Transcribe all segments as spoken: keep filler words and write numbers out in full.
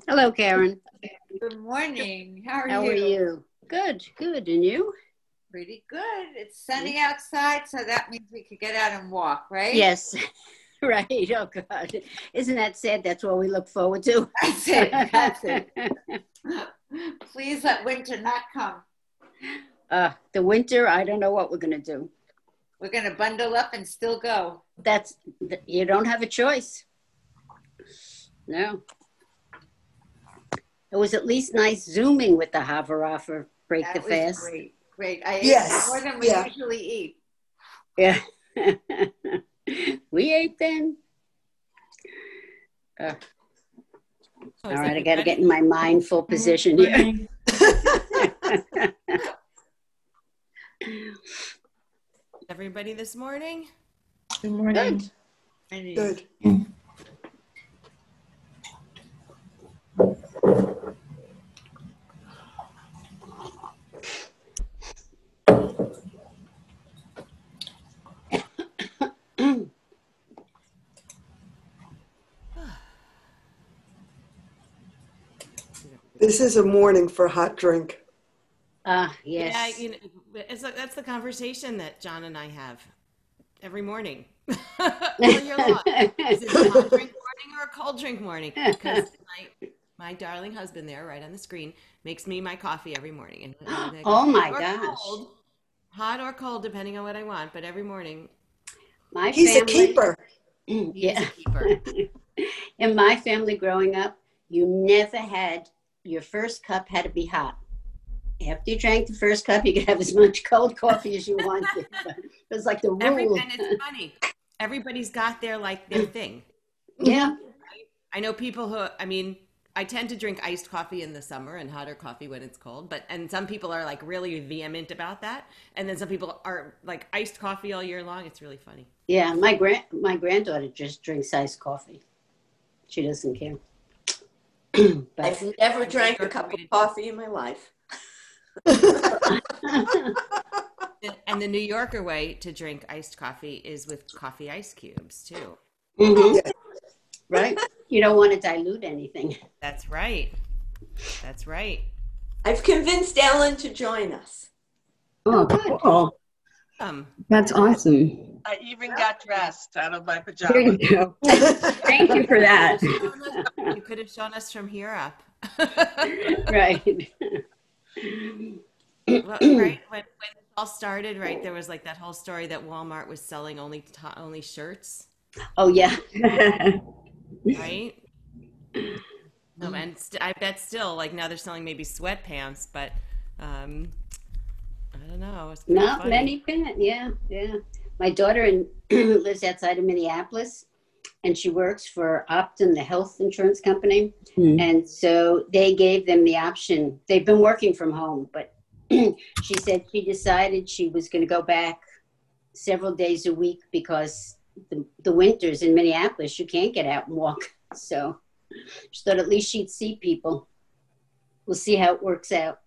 Hello, Karen. Good morning. How are How are you? you? Good, good. And you? Pretty good. It's sunny outside, so that means we could get out and walk, right? Yes, right. Oh, God. Isn't that sad? That's what we look forward to. That's it. That's it. Please let winter not come. uh, the winter, I don't know what we're going to do. We're going to bundle up and still go. That's, you don't have a choice. No. It was at least nice Zooming with the Havara for Break That the was Fast. great. Great. I Yes. ate more than we Yeah. usually eat. Yeah. We ate then. Uh, Oh, all is right, I everybody- got to get in my mindful position here. Everybody this morning? Good morning. Good. Good. This is a morning for hot drink. Ah, yes. Yeah, you know, it's like, that's the conversation that John and I have every morning. All year long. Is it a hot drink morning or a cold drink morning? Because my, my darling husband there, right on the screen, makes me my coffee every morning. And, and I go, Oh, my hot or gosh. cold, hot or cold, depending on what I want. But every morning, My He's family, a keeper. he Yeah. is a keeper. In my family growing up, you never had, your first cup had to be hot. After you drank the first cup, you could have as much cold coffee as you wanted. But it was like the Every, rule. and it's funny. Everybody's got their, like, their thing. Yeah. I know people who, I mean, I tend to drink iced coffee in the summer and hotter coffee when it's cold, but, and some people are like really vehement about that. And then some people are like iced coffee all year long. It's really funny. Yeah, my grand my granddaughter just drinks iced coffee. She doesn't care. But I've never drank a cup of coffee in my life. And the New Yorker way to drink iced coffee is with coffee ice cubes too. Mhm. Yeah. Right? You don't want to dilute anything. That's right. That's right. I've convinced Ellen to join us. Oh, good. cool. Um, That's awesome. I even got dressed out of my There pajamas. you go. Thank you for that. you could have shown us from here up. Right. Well, right when, when it all started, right, there was like that whole story that Walmart was selling only to- only shirts, Oh, yeah. right? No, and st- I bet still like now they're selling maybe sweatpants, but um, I don't know. It's pretty Not funny. many pants. Yeah, yeah. My daughter in, lives outside of Minneapolis, and she works for Optum, the health insurance company. Hmm. And so they gave them the option. They've been working from home, but she said she decided she was going to go back several days a week because the, the winters in Minneapolis, you can't get out and walk. So she thought at least she'd see people. We'll see how it works out.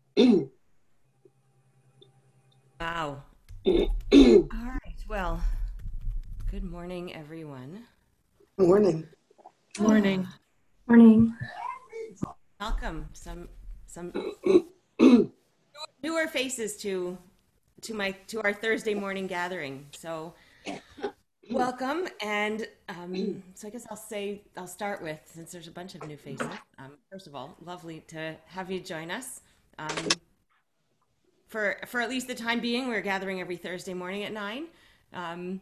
Wow. All right. Well, good morning, everyone. Morning. Morning. Morning. Welcome. Some some newer faces to to my to our Thursday morning gathering. So welcome, and um, so I guess I'll say I'll start with, since there's a bunch of new faces. Um, first of all, lovely to have you join us. Um, for for at least the time being, we're gathering every Thursday morning at nine. Um,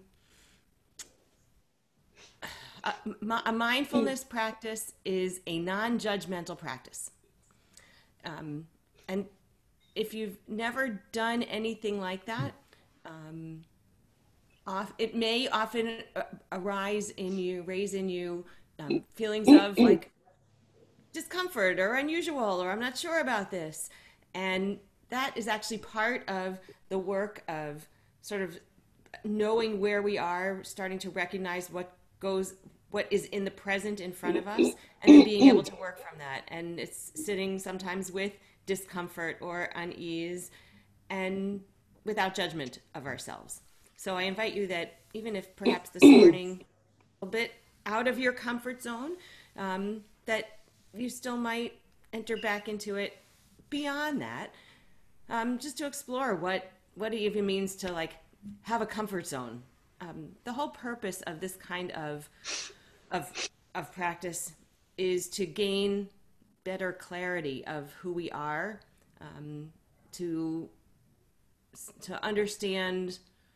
a, a mindfulness practice is a non-judgmental practice, um, and if you've never done anything like that, um, off, it may often uh, arise in you, raise in you um, feelings of like discomfort or unusual, or I'm not sure about this. And that is actually part of the work of sort of knowing where we are, starting to recognize what goes, what is in the present in front of us, and then being able to work from that. And it's sitting sometimes with discomfort or unease and without judgment of ourselves. So I invite you that even if perhaps this morning a little bit out of your comfort zone, um, that you still might enter back into it beyond that, um, just to explore what, what it even means to like have a comfort zone. Um, the whole purpose of this kind of, of, of practice is to gain better clarity of who we are, um, to, to understand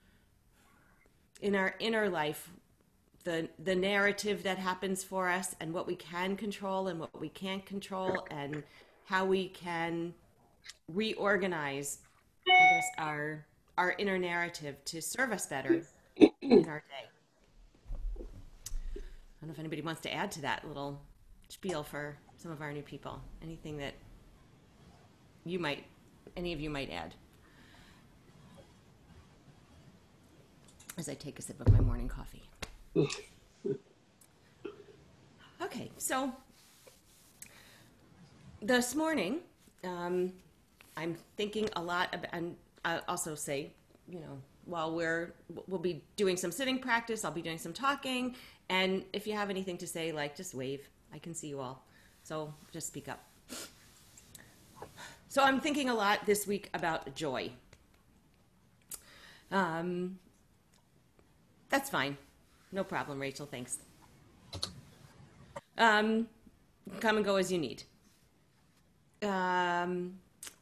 in our inner life the the narrative that happens for us and what we can control and what we can't control, and how we can reorganize, I guess, our our inner narrative to serve us better in our day. I don't know if anybody wants to add to that little spiel for some of our new people. Anything that you might, any of you might add, as I take a sip of my morning coffee. Okay, so this morning, um, I'm thinking a lot about, and I'll also say, you know, while we're, we'll be doing some sitting practice, I'll be doing some talking, and if you have anything to say, like, just wave. I can see you all, so just speak up. So I'm thinking a lot this week about joy. Um, that's fine. No problem, Rachel, thanks. Um, come and go as you need. Um,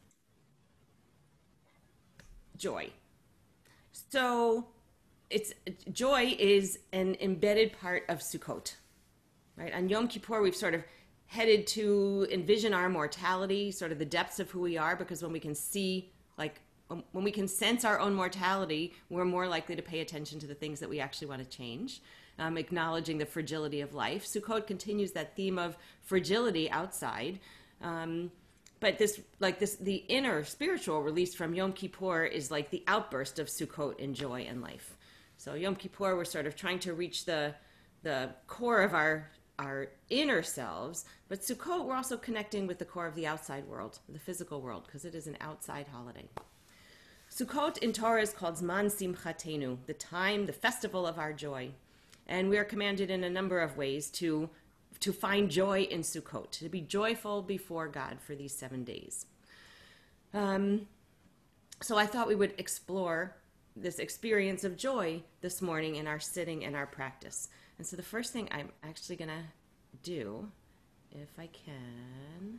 joy. So it's joy is an embedded part of Sukkot, right? On Yom Kippur, we've sort of headed to envision our mortality, sort of the depths of who we are, because when we can see, like, when we can sense our own mortality, we're more likely to pay attention to the things that we actually want to change, um, acknowledging the fragility of life. Sukkot continues that theme of fragility outside, um, but this, like this, the inner spiritual release from Yom Kippur is like the outburst of Sukkot in joy and life. So Yom Kippur, we're sort of trying to reach the the core of our our inner selves, but Sukkot, we're also connecting with the core of the outside world, the physical world, because it is an outside holiday. Sukkot in Torah is called Zman Simchatenu, the time, the festival of our joy. And we are commanded in a number of ways to, to find joy in Sukkot, to be joyful before God for these seven days. Um, so I thought we would explore this experience of joy this morning in our sitting and our practice. And so the first thing I'm actually going to do, if I can,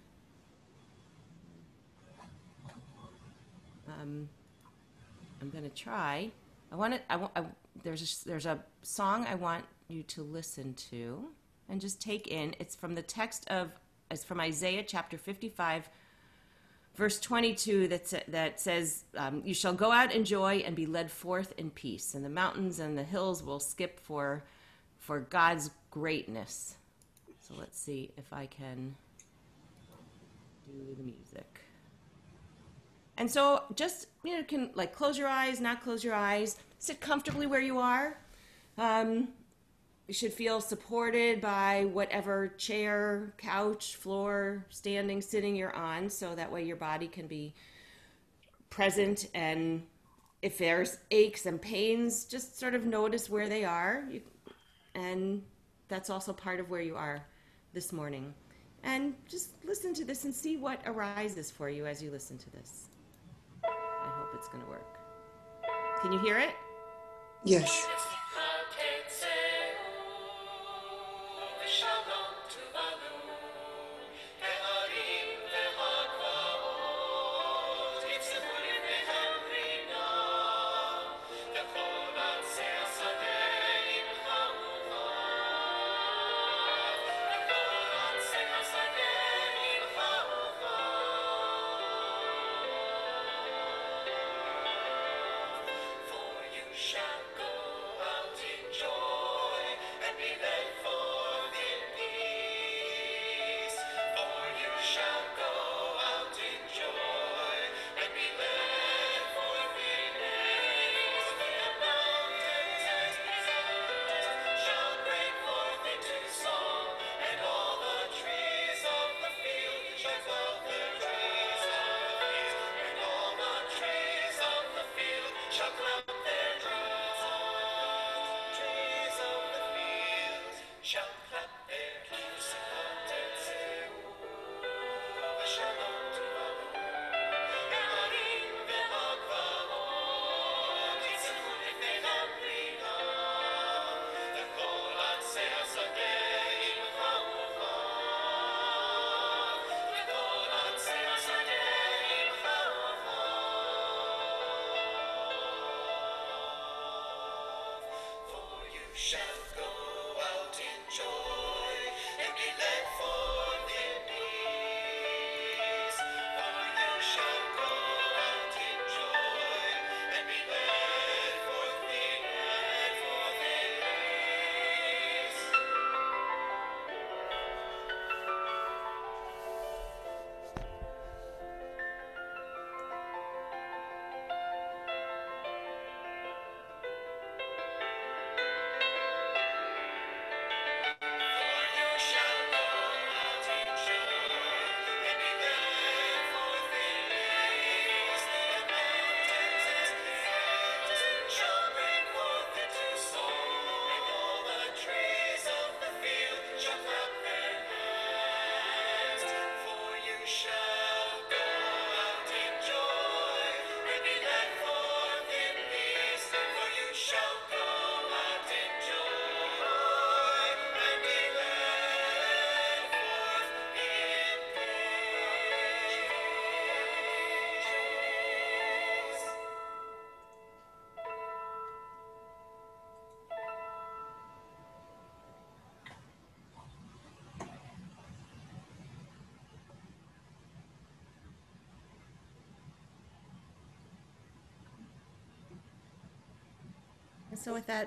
um, I'm going to try. I want to, I want, I, there's a, there's a song I want you to listen to and just take in. It's from the text of, it's from Isaiah chapter fifty-five, verse twenty-two, that, sa- that says, um, you shall go out in joy and be led forth in peace, and the mountains and the hills will skip for, for God's greatness. So let's see if I can do the music. And so just, you know, can like close your eyes, not close your eyes, sit comfortably where you are. Um, you should feel supported by whatever chair, couch, floor, standing, sitting you're on, so that way your body can be present. And if there's aches and pains, just sort of notice where they are. You, and that's also part of where you are this morning. And just listen to this and see what arises for you as you listen to this. I hope it's going to work. Can you hear it? Yes. Shall go So with that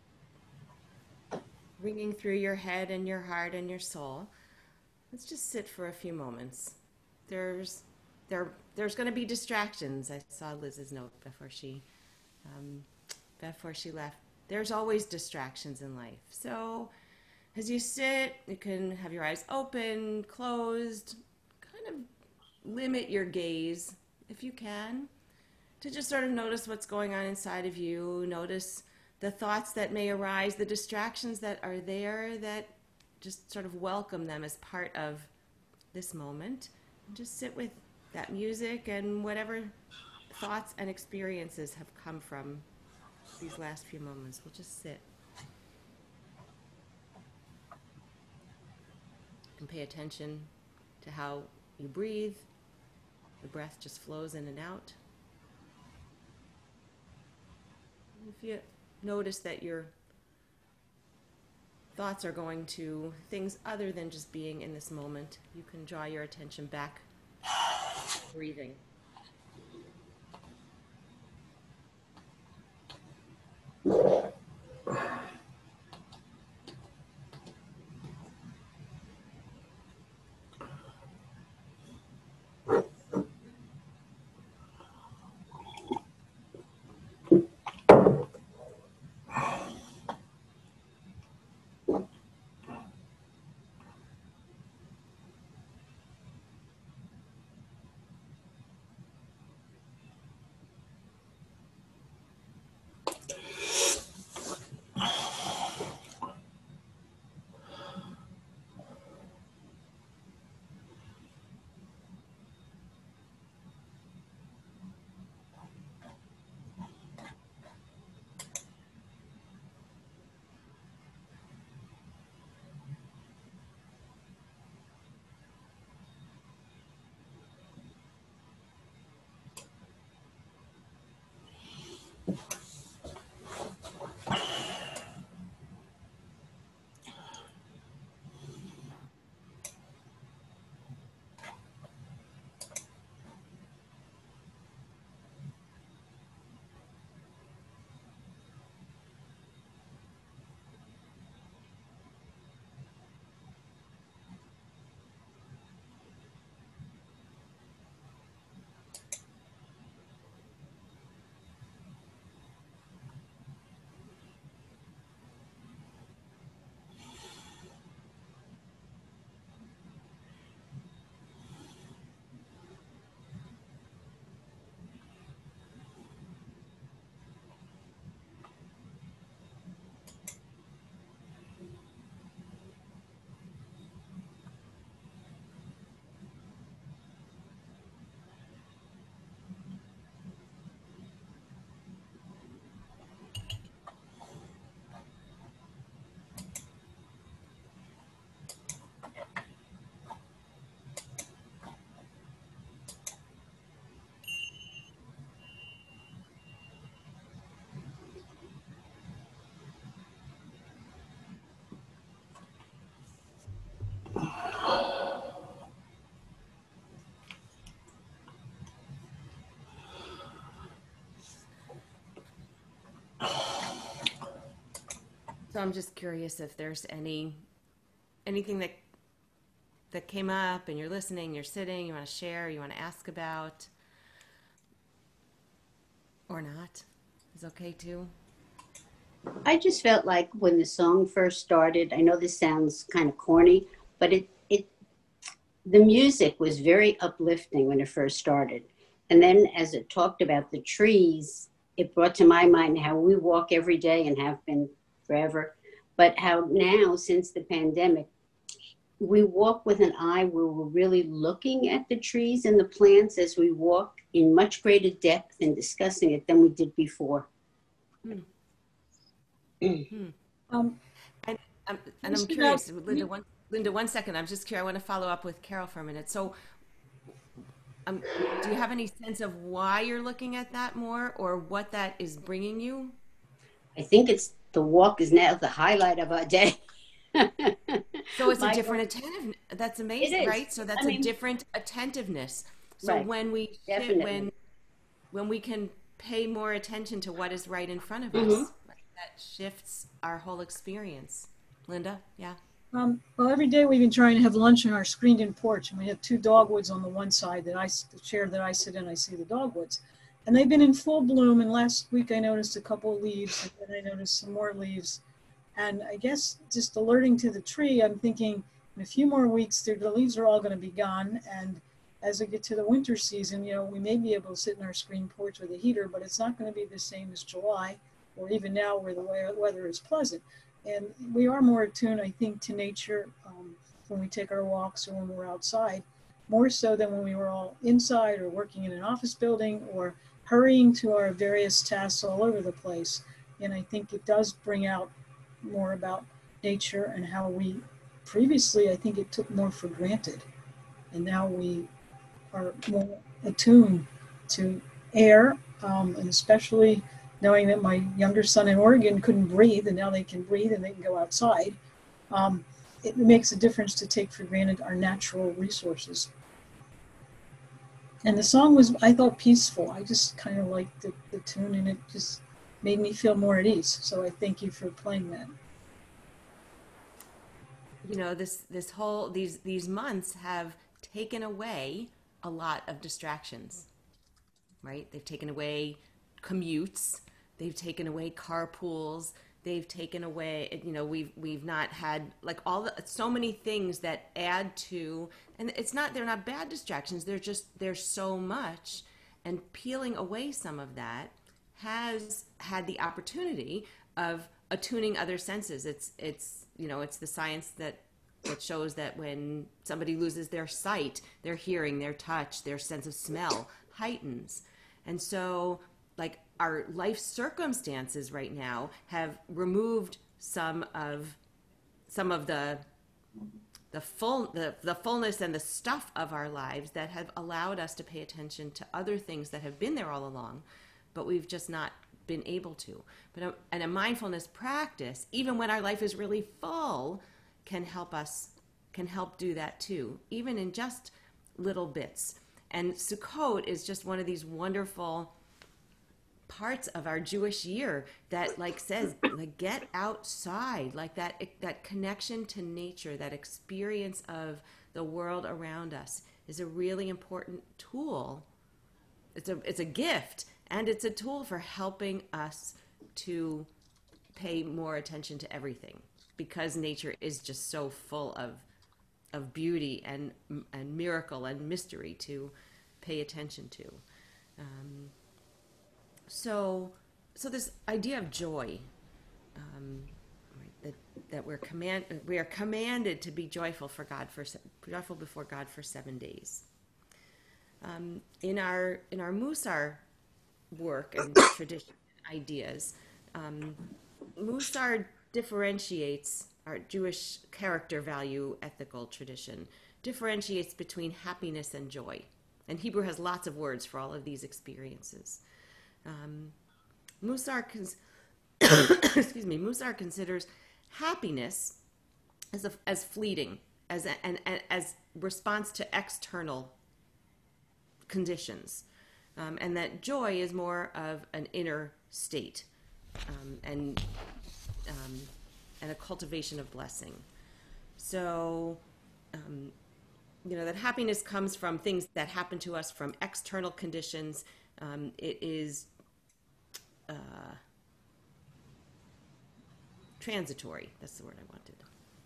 ringing through your head and your heart and your soul, let's just sit for a few moments. There's there there's going to be distractions. I saw Liz's note before she um, before she left. There's always distractions in life. So as you sit, you can have your eyes open, closed, kind of limit your gaze if you can, to just sort of notice what's going on inside of you. Notice the thoughts that may arise, the distractions that are there, that just sort of welcome them as part of this moment. And just sit with that music and whatever thoughts and experiences have come from these last few moments. We'll just sit. You can pay attention to how you breathe. The breath just flows in and out. If you notice that your thoughts are going to things other than just being in this moment, you can draw your attention back to breathing. So I'm just curious if there's any anything that that came up and you're listening, you're sitting, you want to share, you want to ask about, or not. Is okay too. I just felt like when the song first started, I know this sounds kind of corny, but it it the music was very uplifting when it first started. And then as it talked about the trees, it brought to my mind how we walk every day and have been forever, but how now, since the pandemic, we walk with an eye where we're really looking at the trees and the plants as we walk in much greater depth and discussing it than we did before. Hmm. Hmm. Um, and, um, and I'm curious, Linda, one, Linda, one second. I'm just curious. I want to follow up with Carol for a minute. So um, do you have any sense of why you're looking at that more, or what that is bringing you? I think it's the walk is now the highlight of our day. So it's My a different attentiveness. That's amazing, right? So that's I a mean, different attentiveness. So right. when we sit, Definitely. when when we can pay more attention to what is right in front of Mm-hmm. us. that shifts our whole experience. Linda, yeah. Um, well, every day we've been trying to have lunch on our screened-in porch, and we have two dogwoods on the one side that I, the chair that I sit in, I see the dogwoods, and they've been in full bloom. And last week I noticed a couple of leaves, and then I noticed some more leaves. And I guess just alerting to the tree, I'm thinking in a few more weeks, the leaves are all going to be gone. And as we get to the winter season, you know, we may be able to sit in our screen porch with a heater, but it's not going to be the same as July or even now where the weather is pleasant. And we are more attuned, I think, to nature um, when we take our walks or when we're outside, more so than when we were all inside or working in an office building or hurrying to our various tasks all over the place. And I think it does bring out more about nature and how we previously, I think it took more for granted. And now we are more attuned to air, um, and especially knowing that my younger son in Oregon couldn't breathe, and now they can breathe and they can go outside. Um, it makes a difference to take for granted our natural resources. And the song was, I thought, peaceful. I just kind of liked the, the tune, and it just made me feel more at ease. So I thank you for playing that. You know, this this whole these these months have taken away a lot of distractions, right? They've taken away commutes, they've taken away carpools, they've taken away, you know, we've we've not had like all the so many things that add to, and it's not they're not bad distractions, they're just there's so much, and peeling away some of that has had the opportunity of attuning other senses. It's it's you know, it's the science that that shows that when somebody loses their sight, their hearing, their touch, their sense of smell heightens. And so like our life circumstances right now have removed some of some of the the full the, the fullness and the stuff of our lives that have allowed us to pay attention to other things that have been there all along, but we've just not been able to. But a, and a mindfulness practice, even when our life is really full, can help us, can help do that too, even in just little bits. And Sukkot is just one of these wonderful parts of our Jewish year that like says, like, get outside, like that, that connection to nature, that experience of the world around us is a really important tool. It's a, it's a gift. And it's a tool for helping us to pay more attention to everything, because nature is just so full of of beauty and and miracle and mystery to pay attention to. Um, so so this idea of joy, um, right, that that we're command we are commanded to be joyful for God for joyful before God for seven days. Um, in our in our Musar work and tradition ideas, um, Musar differentiates our Jewish character value ethical tradition, differentiates between happiness and joy. And Hebrew has lots of words for all of these experiences. Um, Musar, cons- excuse me, Musar considers happiness as a, as fleeting, as a, and, and as response to external conditions. Um, and that joy is more of an inner state, um, and um, and a cultivation of blessing. So, um, you know, that happiness comes from things that happen to us, from external conditions. Um, it is uh, transitory. That's the word I wanted.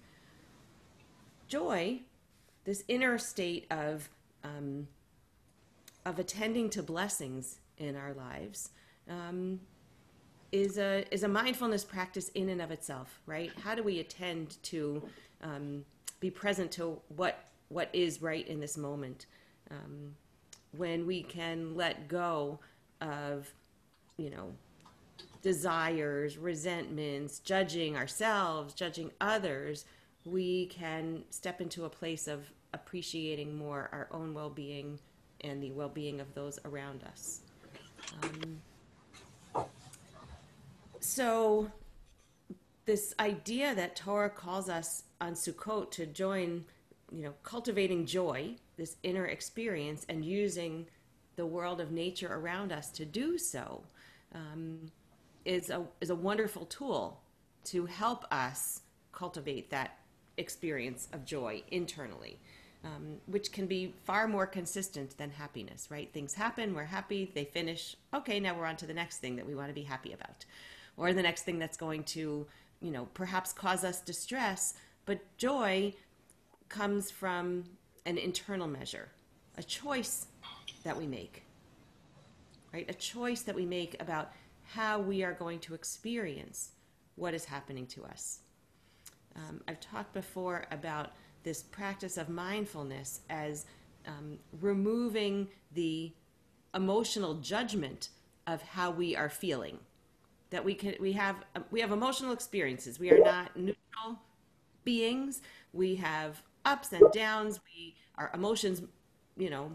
Joy, this inner state of um, of attending to blessings in our lives, um, is a is a mindfulness practice in and of itself, right? How do we attend to um, be present to what what is right in this moment, um, when we can let go of, you know, desires, resentments, judging ourselves, judging others, we can step into a place of appreciating more our own well-being and the well-being of those around us. Um, so this idea that Torah calls us on Sukkot to join, you know, cultivating joy, this inner experience, and using the world of nature around us to do so, um, is a, is a wonderful tool to help us cultivate that experience of joy internally, um, which can be far more consistent than happiness, right? Things happen, we're happy, they finish. Okay, now we're on to the next thing that we want to be happy about, or the next thing that's going to, you know, perhaps cause us distress. But joy comes from an internal measure, a choice that we make, right? A choice that we make about how we are going to experience what is happening to us. Um, I've talked before about this practice of mindfulness as um, removing the emotional judgment of how we are feeling. That we can, we have, we have emotional experiences. We are not neutral beings. We have ups and downs. We, our emotions, you know,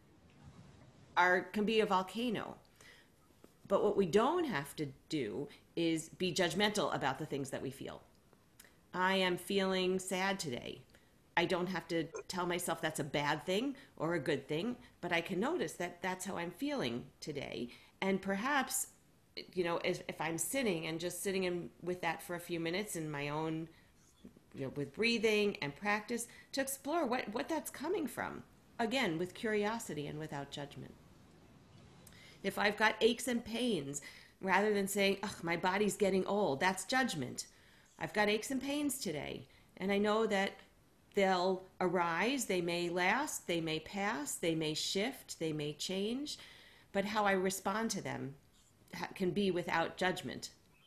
are can be a volcano. But what we don't have to do is be judgmental about the things that we feel. I am feeling sad today. I don't have to tell myself that's a bad thing or a good thing, but I can notice that that's how I'm feeling today. And perhaps, you know, if, if I'm sitting and just sitting in with that for a few minutes in my own, you know, with breathing and practice, to explore what, what that's coming from. Again, with curiosity and without judgment. If I've got aches and pains, rather than saying, ugh, my body's getting old, that's judgment. I've got aches and pains today, and I know that they'll arise, they may last, they may pass, they may shift, they may change, but how I respond to them can be without judgment.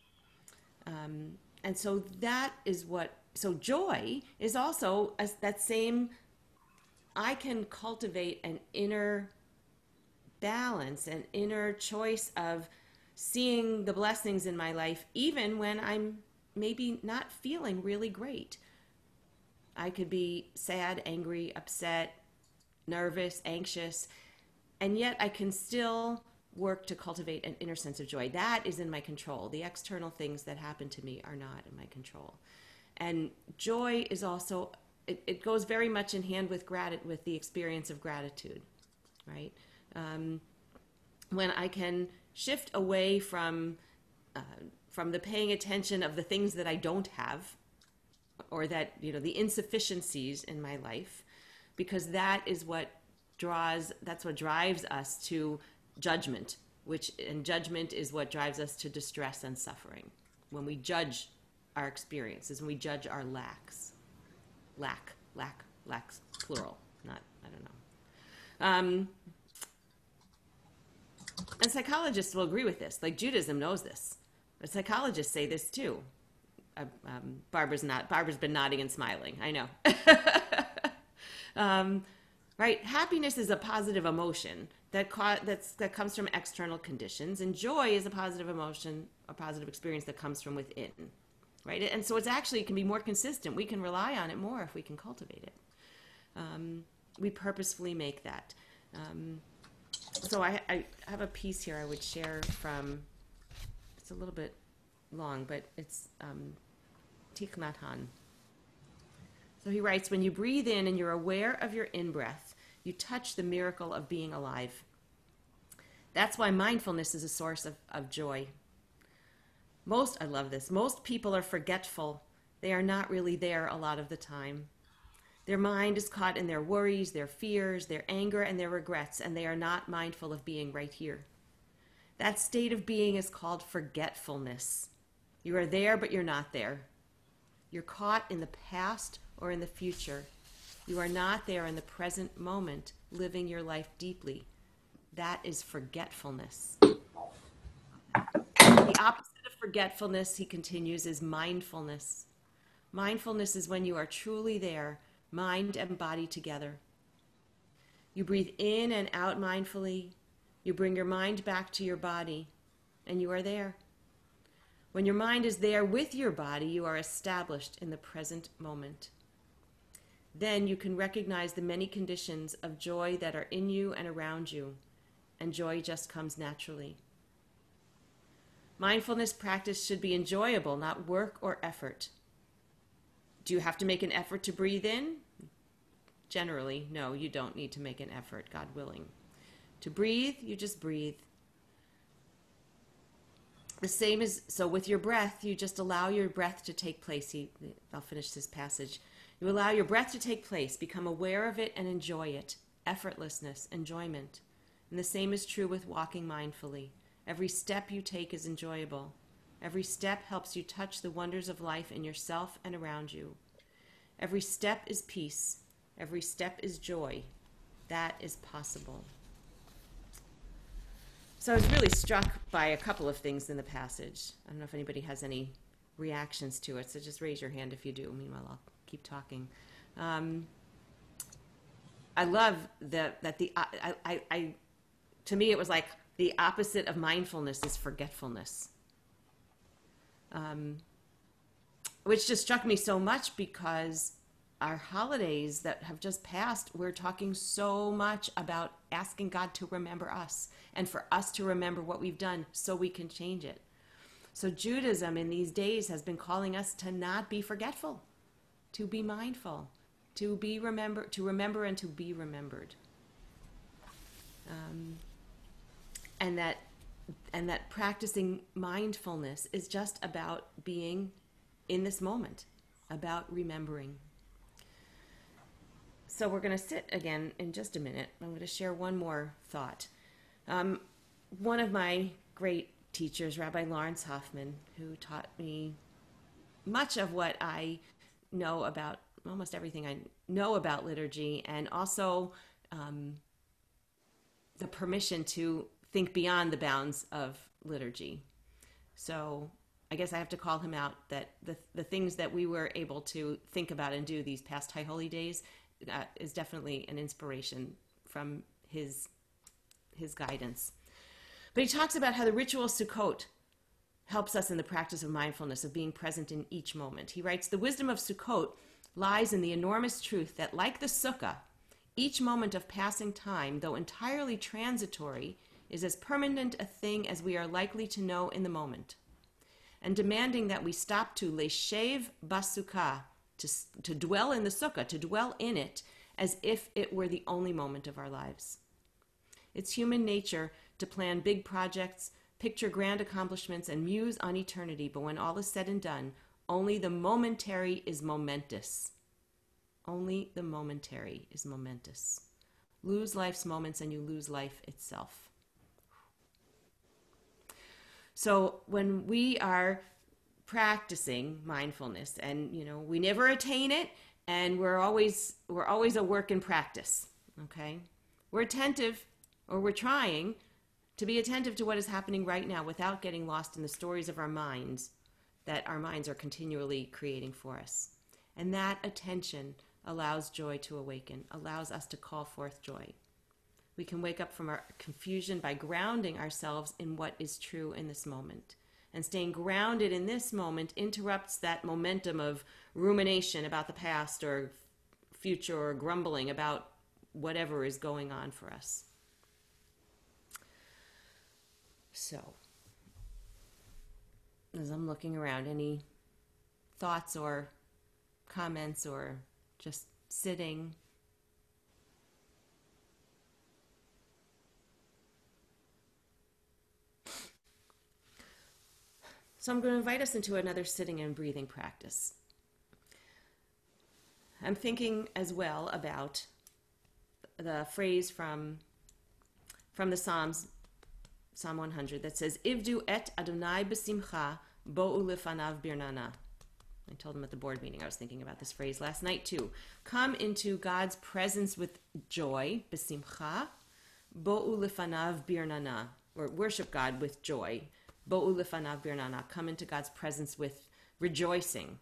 Um, and so that is what, so joy is also a, that same, I can cultivate an inner balance, an inner choice of seeing the blessings in my life, even when I'm maybe not feeling really great. I could be sad, angry, upset, nervous, anxious, and yet I can still work to cultivate an inner sense of joy. That is in my control. The external things that happen to me are not in my control. And joy is also, it, it goes very much in hand with grat- with the experience of gratitude, right? Um, when I can shift away from uh, from the paying attention of the things that I don't have, or that, you know, the insufficiencies in my life, because that is what draws, that's what drives us to judgment, which, and judgment is what drives us to distress and suffering. When we judge our experiences, when we judge our lacks, lack, lack, lacks, plural, not, I don't know. Um, and psychologists will agree with this, like Judaism knows this. But psychologists say this too. Uh, um, Barbara's not. Barbara's been nodding and smiling. I know. um, right? Happiness is a positive emotion that co- that's that comes from external conditions, and joy is a positive emotion, a positive experience that comes from within. Right? And so it's actually it can be more consistent. We can rely on it more if we can cultivate it. Um, we purposefully make that. Um, so I, I have a piece here I would share from. It's a little bit long, but it's um, Thich Nhat Hanh. So he writes, when you breathe in and you're aware of your in-breath, you touch the miracle of being alive. That's why mindfulness is a source of, of joy. Most, I love this, most people are forgetful. They are not really there a lot of the time. Their mind is caught in their worries, their fears, their anger, and their regrets, and they are not mindful of being right here. That state of being is called forgetfulness. You are there, but you're not there. You're caught in the past or in the future. You are not there in the present moment, living your life deeply. That is forgetfulness. The opposite of forgetfulness, he continues, is mindfulness. Mindfulness is when you are truly there, mind and body together. You breathe in and out mindfully. You bring your mind back to your body, and you are there. When your mind is there with your body, you are established in the present moment. Then you can recognize the many conditions of joy that are in you and around you, and joy just comes naturally. Mindfulness practice should be enjoyable, not work or effort. Do you have to make an effort to breathe in? Generally, no, you don't need to make an effort, God willing. To breathe, you just breathe. The same as, so with your breath, you just allow your breath to take place. He, I'll finish this passage. You allow your breath to take place, become aware of it and enjoy it. Effortlessness, enjoyment. And the same is true with walking mindfully. Every step you take is enjoyable. Every step helps you touch the wonders of life in yourself and around you. Every step is peace. Every step is joy. That is possible. So I was really struck by a couple of things in the passage. I don't know if anybody has any reactions to it, so just raise your hand if you do. Meanwhile, I'll keep talking. Um, I love that that the I, I, I to me it was like the opposite of mindfulness is forgetfulness, um, which just struck me so much because our holidays that have just passed, we're talking so much about asking God to remember us and for us to remember what we've done so we can change it. So Judaism in these days has been calling us to not be forgetful, to be mindful, to be remember, to remember and to be remembered. Um, and that and that practicing mindfulness is just about being in this moment, about remembering. So we're going to sit again in just a minute. I'm going to share one more thought. Um, one of my great teachers, Rabbi Lawrence Hoffman, who taught me much of what I know about, almost everything I know about liturgy, and also um, the permission to think beyond the bounds of liturgy. So I guess I have to call him out that the, the things that we were able to think about and do these past High Holy Days uh, is definitely an inspiration from his his guidance. But he talks about how the ritual Sukkot helps us in the practice of mindfulness, of being present in each moment. He writes, the wisdom of Sukkot lies in the enormous truth that, like the sukkah, each moment of passing time, though entirely transitory, is as permanent a thing as we are likely to know in the moment, and demanding that we stop to leshev basukkah, to, to dwell in the sukkah, to dwell in it as if it were the only moment of our lives. It's human nature to plan big projects, picture grand accomplishments, and muse on eternity, but when all is said and done, only the momentary is momentous. Only the momentary is momentous. Lose life's moments and you lose life itself. So when we are practicing mindfulness, and you know, we never attain it, and we're always we're always a work in practice, okay? We're attentive, or we're trying to be attentive to what is happening right now without getting lost in the stories of our minds that our minds are continually creating for us. And that attention allows joy to awaken, allows us to call forth joy. We can wake up from our confusion by grounding ourselves in what is true in this moment. And staying grounded in this moment interrupts that momentum of rumination about the past or future, or grumbling about whatever is going on for us. So, as I'm looking around, any thoughts or comments, or just sitting? So I'm going to invite us into another sitting and breathing practice. I'm thinking as well about the phrase from, from the Psalms, Psalm one hundred, that says, Ivdu et Adonai b'simcha, bo'u lefanav birnana. I told them at the board meeting I was thinking about this phrase last night too. Come into God's presence with joy, b'simcha, bo'u lefanav birnana, or worship God with joy. Bo'u lefanav birnana, come into God's presence with rejoicing.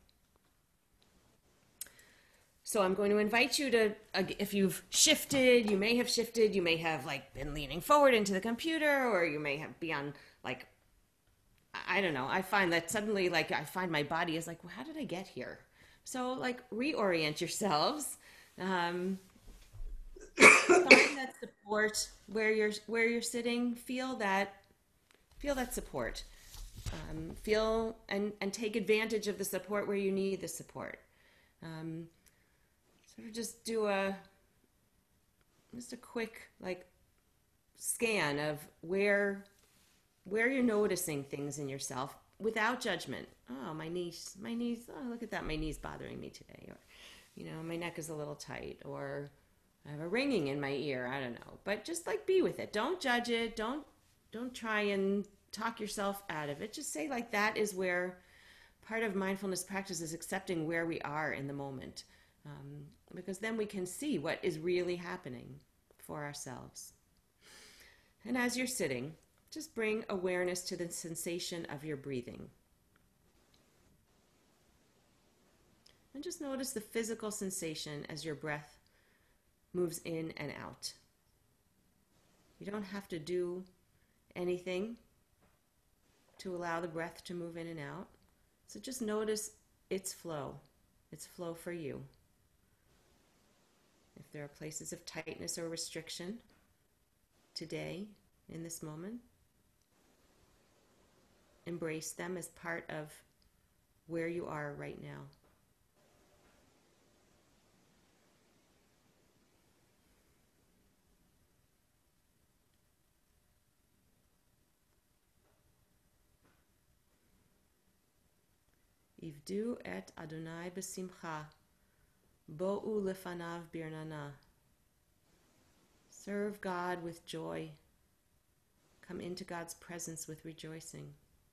So I'm going to invite you to, uh, if you've shifted, you may have shifted, you may have like been leaning forward into the computer, or you may have be on like, I don't know. I find that suddenly like I find my body is like, well, how did I get here? So like reorient yourselves. Um, find that support where you're where you're sitting. Feel that feel that support. Um, feel and and take advantage of the support where you need the support. Um, So just do a, just a quick like scan of where, where you're noticing things in yourself without judgment. Oh, my knees, my knees, oh, look at that, my knee's bothering me today. Or, you know, my neck is a little tight. Or I have a ringing in my ear, I don't know. But just like be with it. Don't judge it. Don't, don't try and talk yourself out of it. Just say like that is where part of mindfulness practice is accepting where we are in the moment. Um, because then we can see what is really happening for ourselves. And as you're sitting, just bring awareness to the sensation of your breathing. And just notice the physical sensation as your breath moves in and out. You don't have to do anything to allow the breath to move in and out. So just notice its flow, its flow for you. If there are places of tightness or restriction today, in this moment, embrace them as part of where you are right now. Ivdu et Adonai b'simcha, bo'u lefanav birnana. Serve God with joy. Come into God's presence with rejoicing.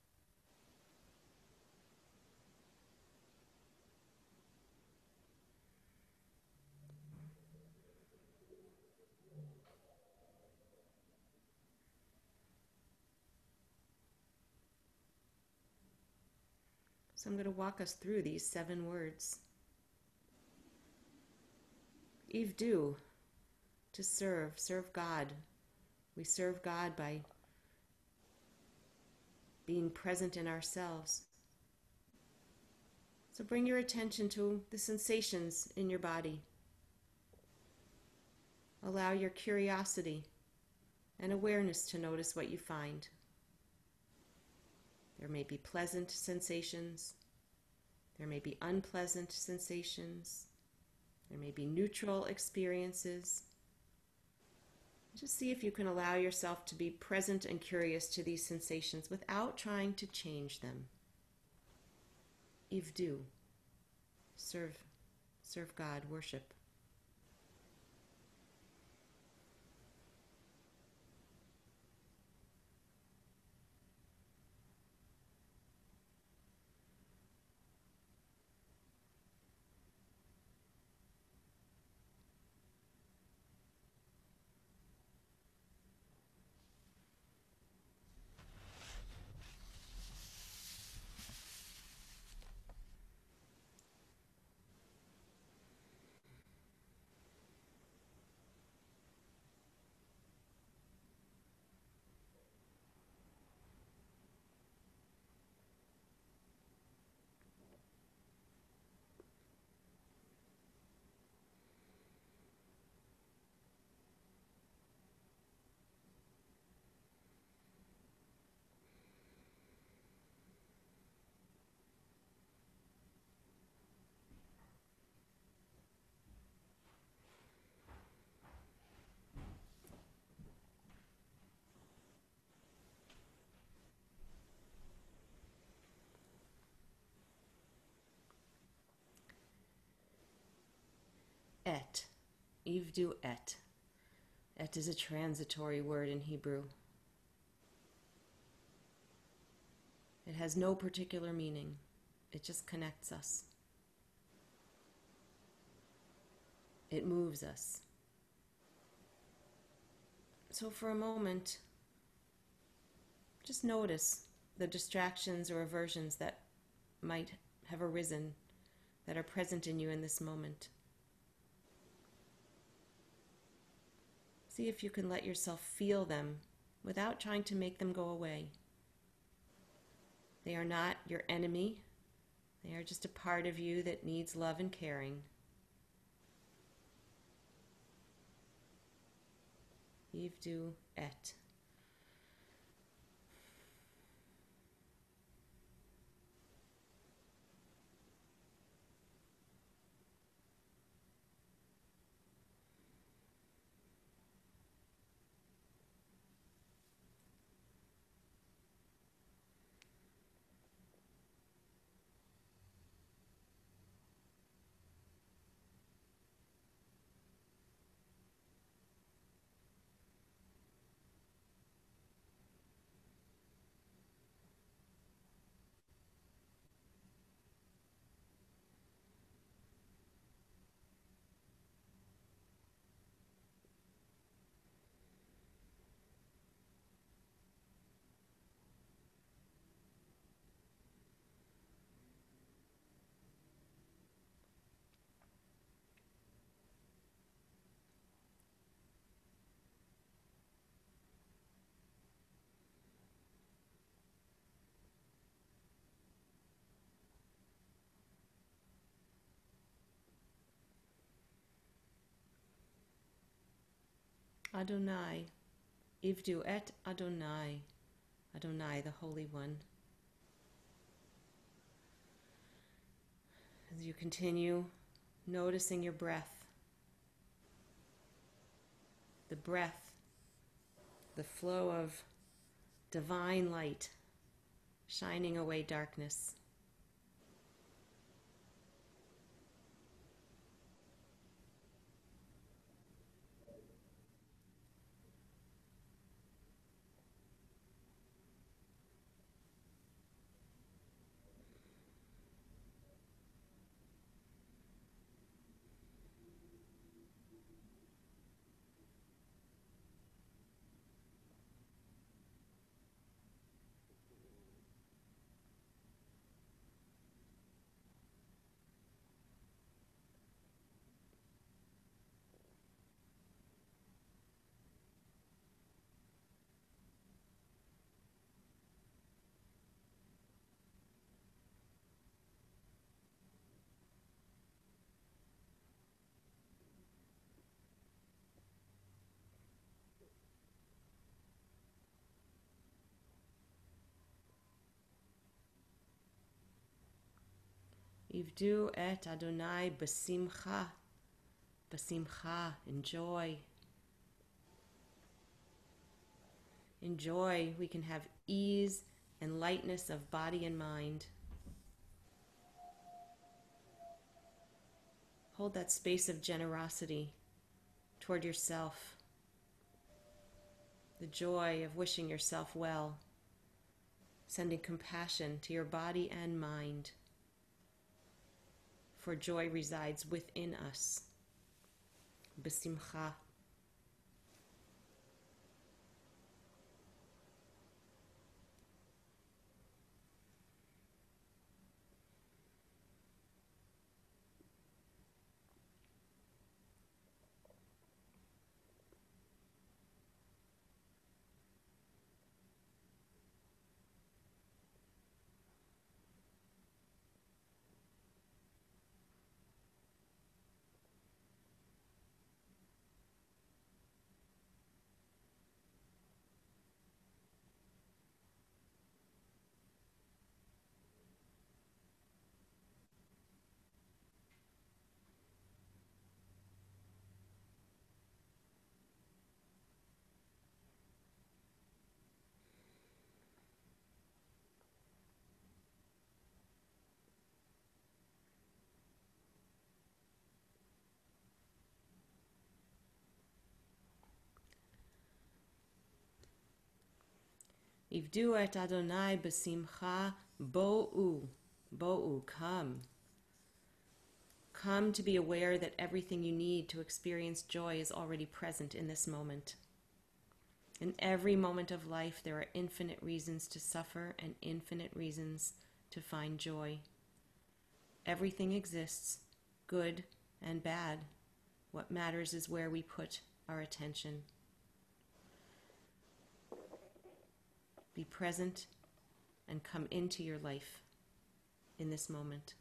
So I'm going to walk us through these seven words. Ivdu, to serve, serve God. We serve God by being present in ourselves. So bring your attention to the sensations in your body. Allow your curiosity and awareness to notice what you find. There may be pleasant sensations. There may be unpleasant sensations. There may be neutral experiences. Just see if you can allow yourself to be present and curious to these sensations without trying to change them. Ivdu, serve, serve God, worship. Et, ivdu et. Et is a transitory word in Hebrew. It has no particular meaning. It just connects us. It moves us. So for a moment, just notice the distractions or aversions that might have arisen, that are present in you in this moment. See if you can let yourself feel them without trying to make them go away. They are not your enemy. They are just a part of you that needs love and caring. Ivdu et. Adonai, Ivdu et Adonai, Adonai, the Holy One. As you continue noticing your breath, the breath, the flow of divine light shining away darkness. Ivdu et Adonai basimcha, basimcha, enjoy. Enjoy, we can have ease and lightness of body and mind. Hold that space of generosity toward yourself. The joy of wishing yourself well, sending compassion to your body and mind. For joy resides within us. B'simcha. Ivdu et Adonai b'simcha, bo'u, bo'u, come. Come to be aware that everything you need to experience joy is already present in this moment. In every moment of life, there are infinite reasons to suffer and infinite reasons to find joy. Everything exists, good and bad. What matters is where we put our attention. Be present and come into your life in this moment.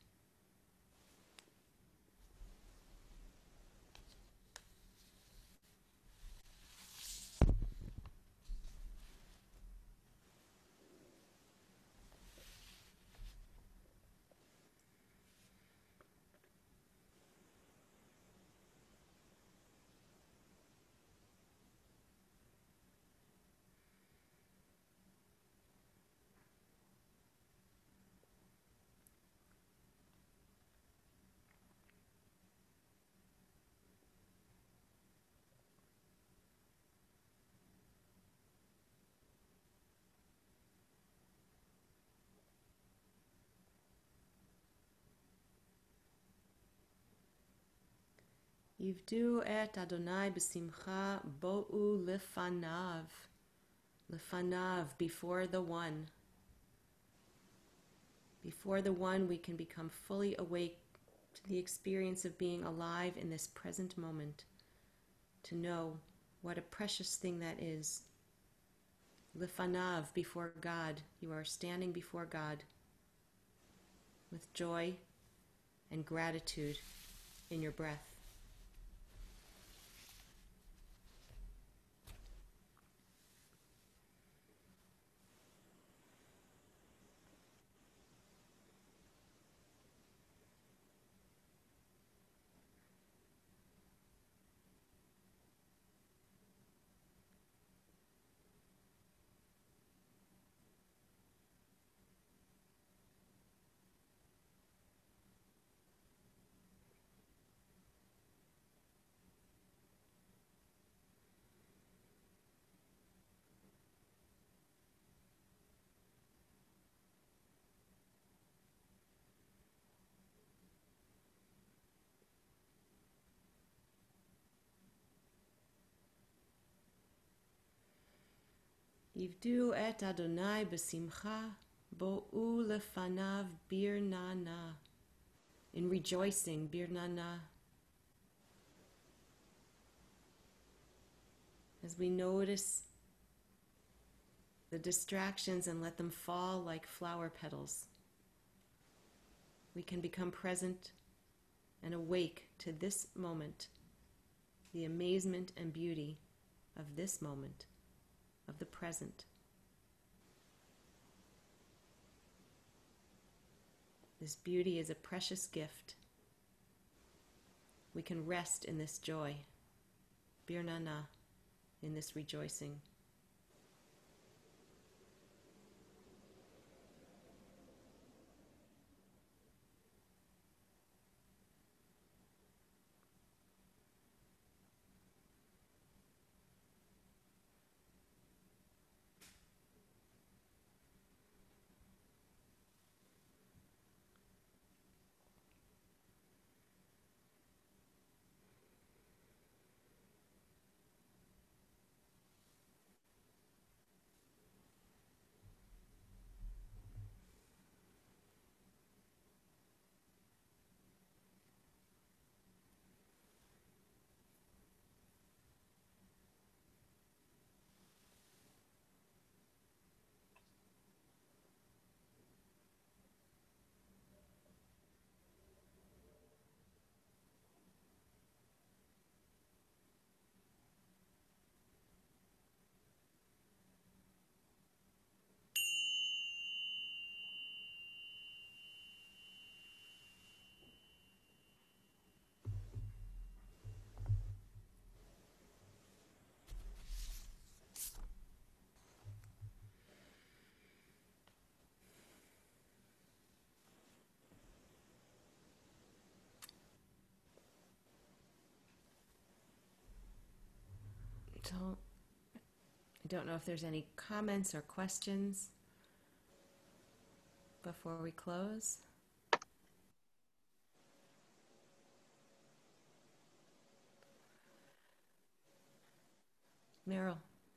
Yivdu et Adonai b'simcha, bo'u lefanav. Lefanav, before the One. Before the One, we can become fully awake to the experience of being alive in this present moment, to know what a precious thing that is. Lefanav, before God, you are standing before God with joy and gratitude in your breath. Yivdu et Adonai b'simcha, bo'u lefanav bir nana. In rejoicing, bir nana. As we notice the distractions and let them fall like flower petals, we can become present and awake to this moment, the amazement and beauty of this moment, of the present. This beauty is a precious gift. We can rest in this joy, bir nana, in this rejoicing. So, I don't know if there's any comments or questions before we close. Meryl.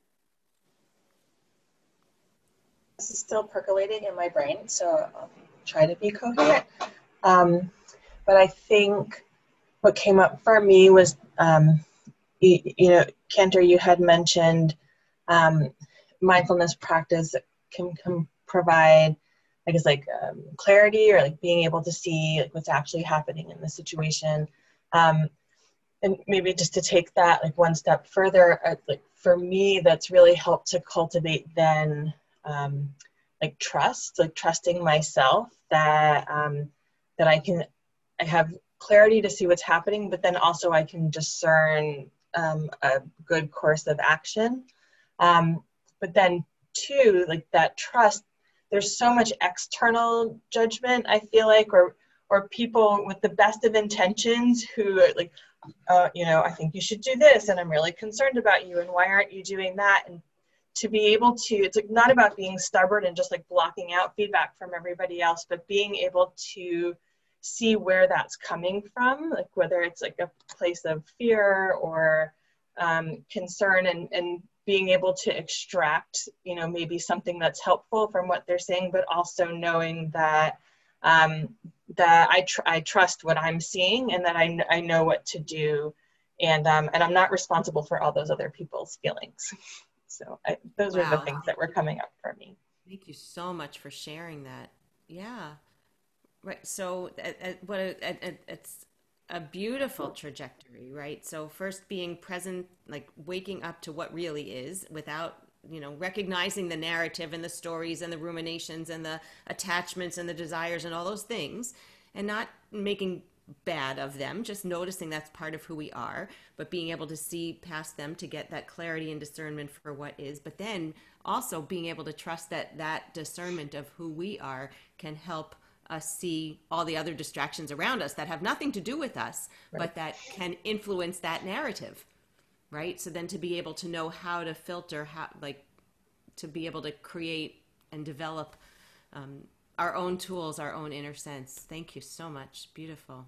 This is still percolating in my brain, so I'll try to be coherent. Um, but I think what came up for me was, um, you, you know, Cantor, you had mentioned um, mindfulness practice that can, can provide, I guess, like um, clarity or like being able to see like what's actually happening in the situation. Um, and maybe just to take that like one step further, uh, like for me, that's really helped to cultivate then um, like trust, like trusting myself that um, that I can, I have clarity to see what's happening, but then also I can discern um, a good course of action. Um, but then two, like that trust, there's so much external judgment, I feel like, or or people with the best of intentions who are like, uh, you know, I think you should do this, and I'm really concerned about you, and why aren't you doing that? And to be able to, it's like not about being stubborn and just like blocking out feedback from everybody else, but being able to see where that's coming from, like whether it's like a place of fear or um, concern, and, and being able to extract, you know, maybe something that's helpful from what they're saying, but also knowing that um, that I, tr I trust what I'm seeing, and that I, I know what to do, and um, and I'm not responsible for all those other people's feelings. So I, those Wow. are the things that were coming up for me. Thank you so much for sharing that. Yeah. Right. So uh, uh, what a, uh, uh, it's a beautiful trajectory, right? So first being present, like waking up to what really is without, you know, recognizing the narrative and the stories and the ruminations and the attachments and the desires and all those things, and not making bad of them, just noticing that's part of who we are, but being able to see past them to get that clarity and discernment for what is, but then also being able to trust that that discernment of who we are can help us see all the other distractions around us that have nothing to do with us, right, but that can influence that narrative, right? So then to be able to know how to filter, how, like, to be able to create and develop um, our own tools, our own inner sense. Thank you so much. Beautiful.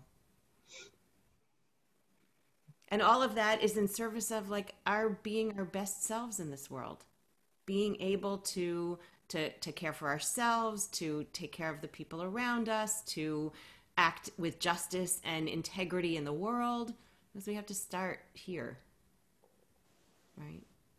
And all of that is in service of like our being our best selves in this world, being able to to to care for ourselves, to take care of the people around us, to act with justice and integrity in the world, because we have to start here, right?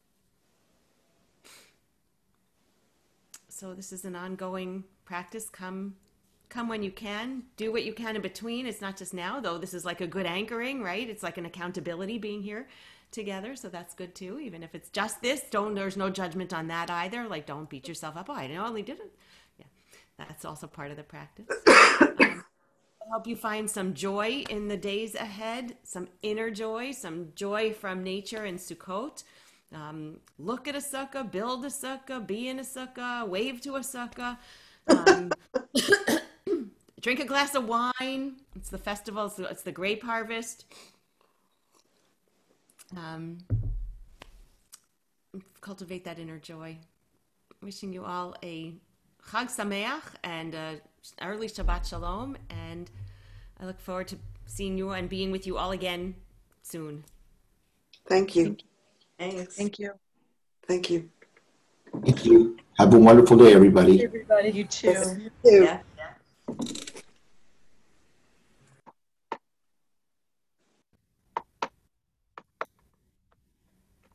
So this is an ongoing practice. Come, come when you can. Do what you can in between. It's not just now, though. This is like a good anchoring, right? It's like an accountability being here together. So that's good too. Even if it's just this, don't. There's no judgment on that either. Like, don't beat yourself up. Oh, I only did it. Yeah, that's also part of the practice. Um, I hope you find some joy in the days ahead. Some inner joy. Some joy from nature and Sukkot. Um, look at a sukkah, build a sukkah, be in a sukkah, wave to a sukkah, um, drink a glass of wine. It's the festival. It's the, it's the grape harvest. Um, cultivate that inner joy. Wishing you all a Chag Sameach and a early Shabbat Shalom. And I look forward to seeing you and being with you all again soon. Thank you. Thanks. Thank you. Thank you. Thank you. Have a wonderful day, everybody. Everybody. You too. You too. Yeah.